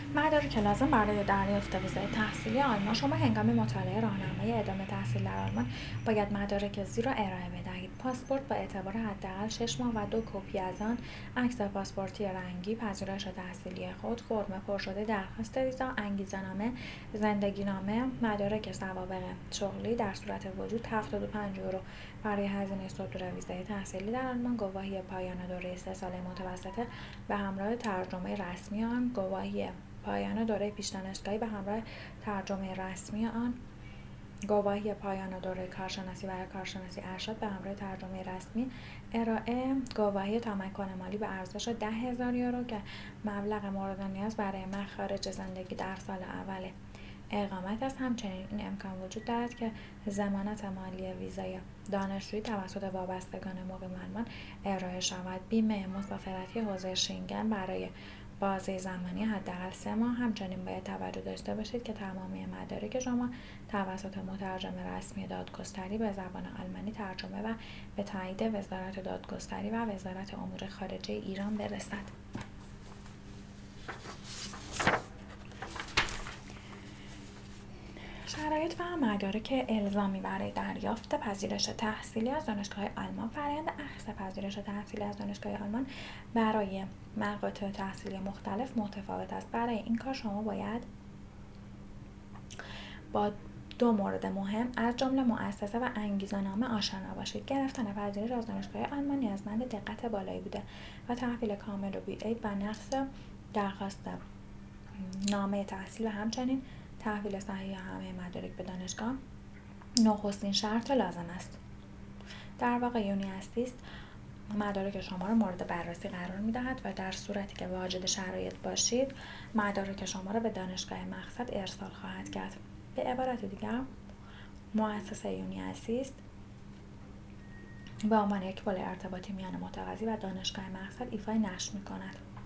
مدارک لازم برای دریافت ویزای تحصیلی آلمان. شما هنگام مطالعه راهنمای ادامه تحصیل در آلمان باید مدارک زیر را ارائه بدهید: پاسپورت با اعتبار حداقل 6 ماه و 2 کپی از آن، عکس پاسپورتی رنگی، پذیرش تحصیلی خود، فرم پرشده درخواست ویزا، انگیزه‌نامه، زندگی‌نامه، مدارک سوابق شغلی در صورت وجود 75 یورو برای هزینه صدور ویزای تحصیلی در آلمان، گواهی پایان دوره 3 ساله متوسطه به همراه ترجمه رسمی آن، گواهی پایان دوره پیش دانشگاهی به همراه ترجمه رسمی آن، گواهی پایان دوره کارشناسی برای کارشناسی ارشد به همراه ترجمه رسمی ارائه، گواهی تمکن مالی به ارزش 10,000 یورو که مبلغ مورد نیاز برای مخارج زندگی در سال اول اقامت است. همچنین این امکان وجود دارد که ضمانت مالی ویزای دانشجویی توسط وابستگان مقیم آلمان ارائه شود. بیمه مسافرتی حوزه شنگن برای بازه زمانی حداقل 3 ماه. همچنین باید توجه داشته باشید که تمامی مدارک شما توسط مترجم رسمی دادگستری به زبان آلمانی ترجمه و به تایید وزارت دادگستری و وزارت امور خارجه ایران برسد. شرایط و مدارک الزامی برای دریافت پذیرش تحصیلی از دانشگاه آلمان. فرآیند اخذ پذیرش تحصیلی از دانشگاه آلمان برای مقاطع تحصیلی مختلف متفاوت است. برای این کار شما باید با 2 مورد مهم از جمله مؤسسه و انگیزه‌نامه آشنا باشید. گرفتن پذیرش از دانشگاه آلمان نیازمند دقت بالایی بوده و تحویل کامل و بی‌عیب و نقص درخواست نامه تحصیل و همچنین تحویل صحیح همه مدارک به دانشگاه نخستین شرط لازم است. در واقع یونیاستیست مدارک شما را مورد بررسی قرار می‌دهد و در صورتی که واجد شرایط باشید مدارک شما را به دانشگاه مقصد ارسال خواهد کرد. به عبارت دیگر مؤسسه یونیاستیست به عنوان یک پل ارتباطی میان متقاضی و دانشگاه مقصد ایفای نشر می‌کند.